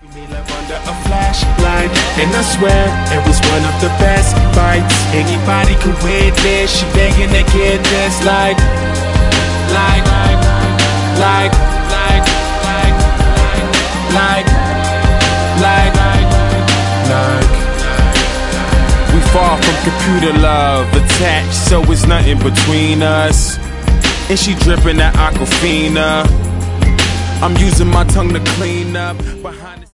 Me love under a flashlight, and I swear it was one of the best bites. Anybody could witness, she begging to get this like. We far from computer love attached, so it's nothing between us. And she dripping that Aquafina. I'm using my tongue to clean up behind the